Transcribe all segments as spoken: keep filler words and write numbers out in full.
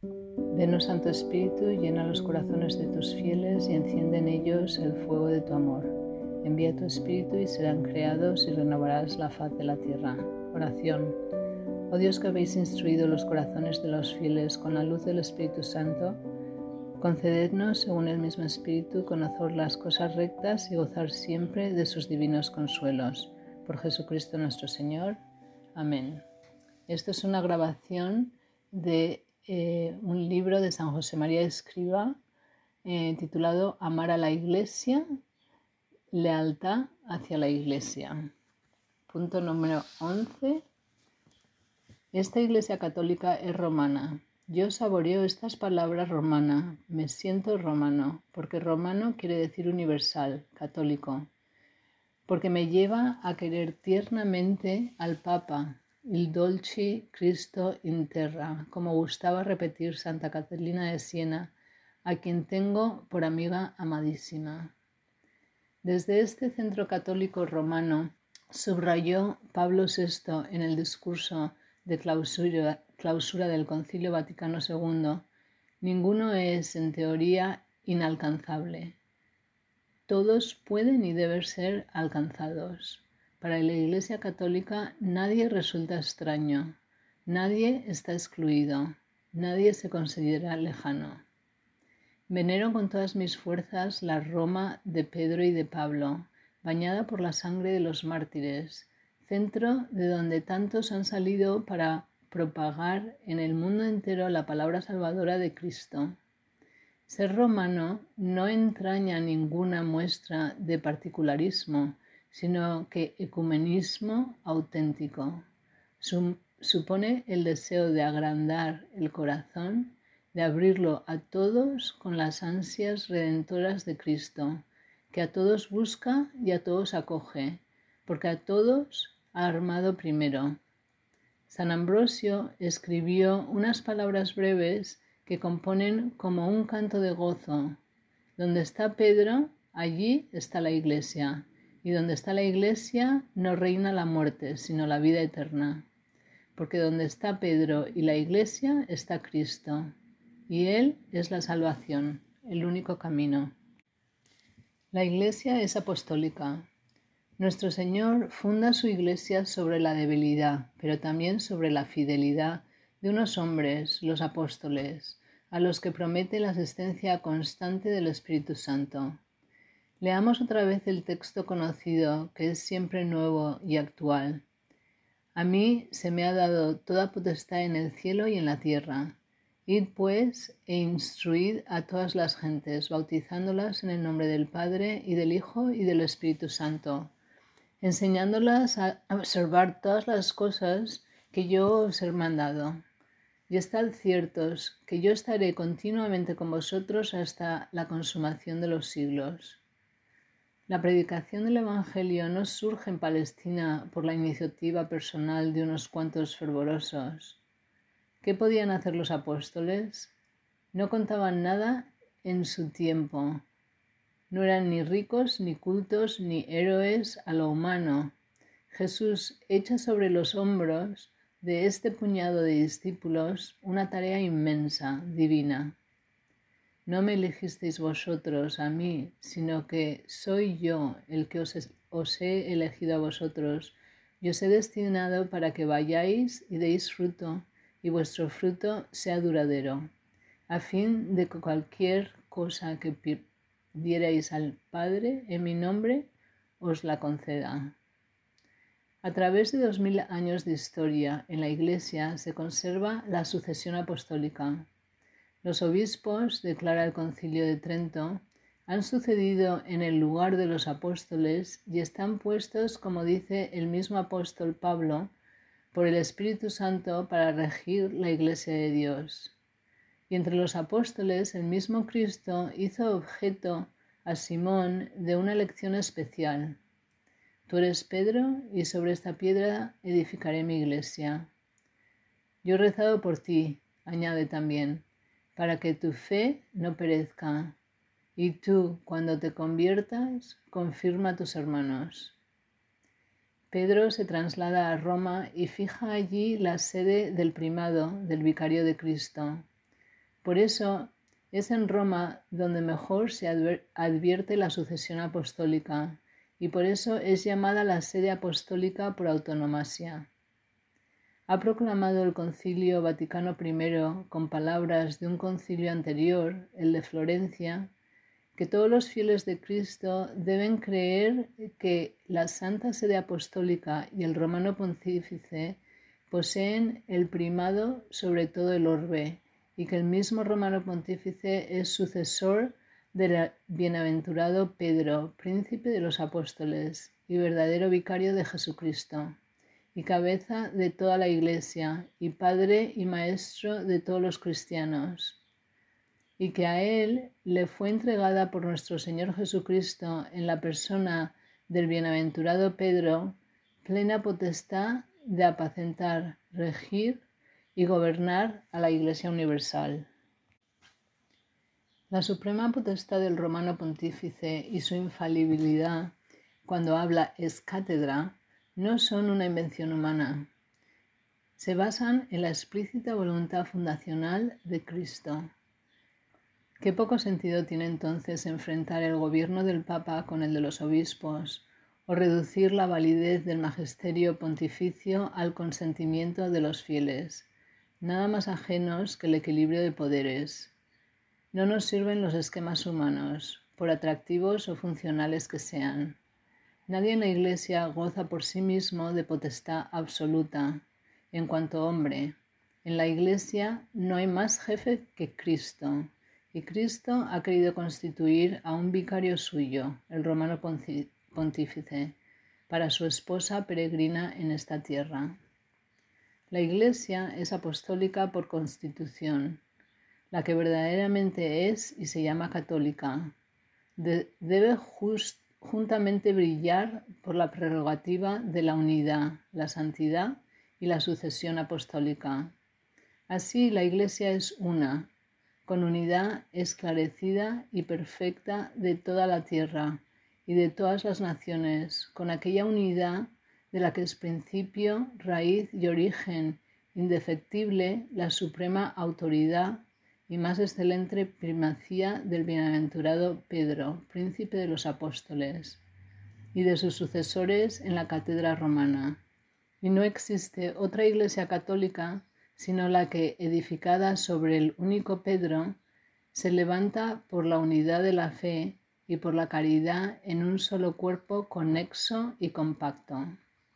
Ven, oh Santo Espíritu, llena los corazones de tus fieles y enciende en ellos el fuego de tu amor. Envía tu Espíritu y serán creados y renovarás la faz de la tierra. Oración. Oh Dios, que habéis instruido los corazones de los fieles con la luz del Espíritu Santo, concedednos, según el mismo Espíritu, conocer las cosas rectas y gozar siempre de sus divinos consuelos. Por Jesucristo nuestro Señor. Amén. Esto es una grabación de eh, un libro de San José María Escrivá eh, titulado Amar a la Iglesia, lealtad hacia la Iglesia. Punto número once. Esta Iglesia católica es romana. Yo saboreo estas palabras romana, me siento romano, porque romano quiere decir universal, católico, porque me lleva a querer tiernamente al Papa, il dolci Cristo in terra, como gustaba repetir Santa Catalina de Siena, a quien tengo por amiga amadísima. Desde este centro católico romano, subrayó Pablo sexto en el discurso de clausura, clausura del Concilio Vaticano segundo, ninguno es en teoría inalcanzable. Todos pueden y deben ser alcanzados. Para la Iglesia Católica nadie resulta extraño, nadie está excluido, nadie se considera lejano. Venero con todas mis fuerzas la Roma de Pedro y de Pablo, bañada por la sangre de los mártires, centro de donde tantos han salido para propagar en el mundo entero la palabra salvadora de Cristo. Ser romano no entraña ninguna muestra de particularismo, sino que ecumenismo auténtico. Supone el deseo de agrandar el corazón, de abrirlo a todos con las ansias redentoras de Cristo, que a todos busca y a todos acoge, porque a todos ha armado primero. San Ambrosio escribió unas palabras breves que componen como un canto de gozo. Donde está Pedro, allí está la Iglesia, y donde está la Iglesia no reina la muerte, sino la vida eterna. Porque donde está Pedro y la Iglesia está Cristo, y Él es la salvación, el único camino. La Iglesia es apostólica. Nuestro Señor funda su Iglesia sobre la debilidad, pero también sobre la fidelidad de unos hombres, los apóstoles, a los que promete la asistencia constante del Espíritu Santo. Leamos otra vez el texto conocido, que es siempre nuevo y actual. A mí se me ha dado toda potestad en el cielo y en la tierra. Id pues e instruid a todas las gentes, bautizándolas en el nombre del Padre y del Hijo y del Espíritu Santo, enseñándolas a observar todas las cosas que yo os he mandado. Y estad ciertos que yo estaré continuamente con vosotros hasta la consumación de los siglos. La predicación del Evangelio no surge en Palestina por la iniciativa personal de unos cuantos fervorosos. ¿Qué podían hacer los apóstoles? No contaban nada en su tiempo. No eran ni ricos, ni cultos, ni héroes a lo humano. Jesús echa sobre los hombros de este puñado de discípulos una tarea inmensa, divina. No me elegisteis vosotros a mí, sino que soy yo el que os, os he elegido a vosotros y os he destinado para que vayáis y deis fruto, y vuestro fruto sea duradero, a fin de que cualquier cosa que pidierais al Padre en mi nombre, os la conceda. A través de dos mil años de historia en la Iglesia se conserva la sucesión apostólica. Los obispos, declara el Concilio de Trento, han sucedido en el lugar de los apóstoles y están puestos, como dice el mismo apóstol Pablo, por el Espíritu Santo para regir la Iglesia de Dios. Y entre los apóstoles el mismo Cristo hizo objeto a Simón de una elección especial. Tú eres Pedro, y sobre esta piedra edificaré mi iglesia. Yo he rezado por ti, añade también, para que tu fe no perezca, y tú, cuando te conviertas, confirma a tus hermanos. Pedro se traslada a Roma y fija allí la sede del primado del Vicario de Cristo. Por eso es en Roma donde mejor se advierte la sucesión apostólica y por eso es llamada la sede apostólica por autonomasia. Ha proclamado el Concilio Vaticano primero, con palabras de un concilio anterior, el de Florencia, que todos los fieles de Cristo deben creer que la Santa Sede Apostólica y el Romano Pontífice poseen el primado sobre todo el orbe y que el mismo Romano Pontífice es sucesor del bienaventurado Pedro, príncipe de los apóstoles y verdadero vicario de Jesucristo, y cabeza de toda la Iglesia, y padre y maestro de todos los cristianos, y que a él le fue entregada por nuestro Señor Jesucristo en la persona del bienaventurado Pedro, plena potestad de apacentar, regir y gobernar a la Iglesia universal. La suprema potestad del Romano Pontífice y su infalibilidad, cuando habla ex cátedra, no son una invención humana. Se basan en la explícita voluntad fundacional de Cristo. Qué poco sentido tiene entonces enfrentar el gobierno del Papa con el de los obispos, o reducir la validez del magisterio pontificio al consentimiento de los fieles, nada más ajenos que el equilibrio de poderes. No nos sirven los esquemas humanos, por atractivos o funcionales que sean. Nadie en la Iglesia goza por sí mismo de potestad absoluta. En cuanto hombre, en la Iglesia no hay más jefe que Cristo, y Cristo ha querido constituir a un vicario suyo, el Romano Pontífice, para su esposa peregrina en esta tierra. La Iglesia es apostólica por constitución, la que verdaderamente es y se llama católica. De- debe just, juntamente brillar por la prerrogativa de la unidad, la santidad y la sucesión apostólica. Así la Iglesia es una, con unidad esclarecida y perfecta de toda la tierra y de todas las naciones, con aquella unidad de la que es principio, raíz y origen indefectible la suprema autoridad y más excelente primacía del bienaventurado Pedro, príncipe de los apóstoles, y de sus sucesores en la cátedra romana. Y no existe otra Iglesia católica sino la que, edificada sobre el único Pedro, se levanta por la unidad de la fe y por la caridad en un solo cuerpo conexo y compacto.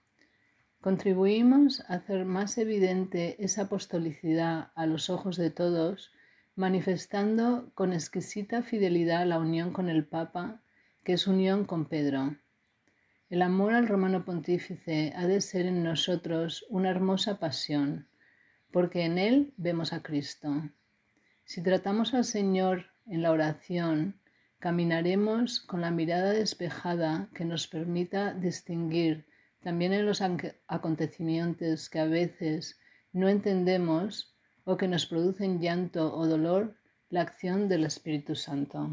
Contribuimos a hacer más evidente esa apostolicidad a los ojos de todos, manifestando con exquisita fidelidad la unión con el Papa, que es unión con Pedro. El amor al Romano Pontífice ha de ser en nosotros una hermosa pasión, porque en él vemos a Cristo. Si tratamos al Señor en la oración, caminaremos con la mirada despejada que nos permita distinguir también en los acontecimientos que a veces no entendemos o que nos producen llanto o dolor, la acción del Espíritu Santo.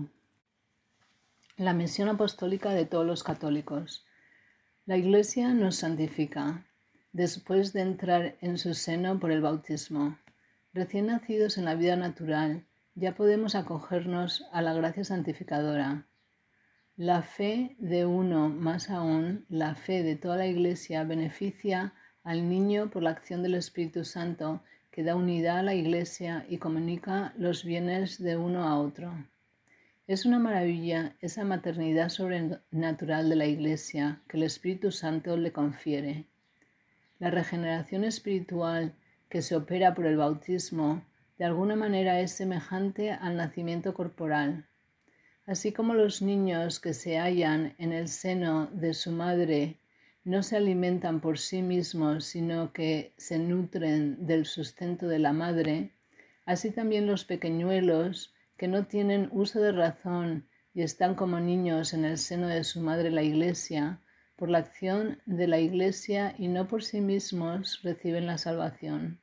La misión apostólica de todos los católicos. La Iglesia nos santifica después de entrar en su seno por el bautismo. Recién nacidos en la vida natural, ya podemos acogernos a la gracia santificadora. La fe de uno, más aún, la fe de toda la Iglesia, beneficia al niño por la acción del Espíritu Santo, que da unidad a la Iglesia y comunica los bienes de uno a otro. Es una maravilla esa maternidad sobrenatural de la Iglesia que el Espíritu Santo le confiere. La regeneración espiritual que se opera por el bautismo de alguna manera es semejante al nacimiento corporal. Así como los niños que se hallan en el seno de su madre no se alimentan por sí mismos, sino que se nutren del sustento de la madre, así también los pequeñuelos que no tienen uso de razón y están como niños en el seno de su madre la Iglesia, por la acción de la Iglesia y no por sí mismos reciben la salvación.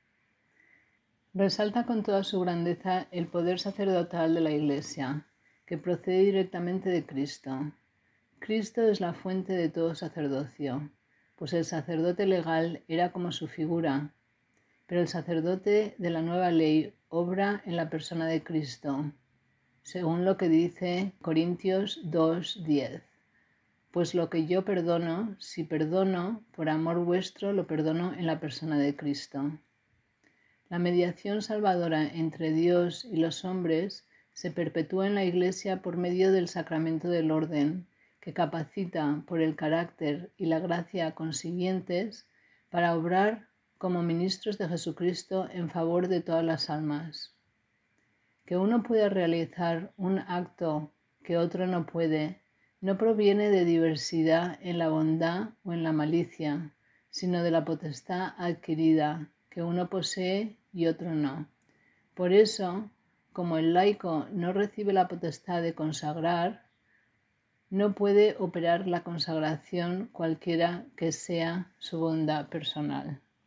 Resalta con toda su grandeza el poder sacerdotal de la Iglesia, que procede directamente de Cristo. Cristo es la fuente de todo sacerdocio, pues el sacerdote legal era como su figura, pero el sacerdote de la nueva ley obra en la persona de Cristo, según lo que dice Corintios dos diez. Pues lo que yo perdono, si perdono, por amor vuestro lo perdono en la persona de Cristo. La mediación salvadora entre Dios y los hombres se perpetúa en la Iglesia por medio del sacramento del orden, que capacita por el carácter y la gracia consiguientes para obrar como ministros de Jesucristo en favor de todas las almas. Que uno pueda realizar un acto que otro no puede, no proviene de diversidad en la bondad o en la malicia, sino de la potestad adquirida, que uno posee y otro no. Por eso, como el laico no recibe la potestad de consagrar, no puede operar la consagración cualquiera que sea su bondad personal.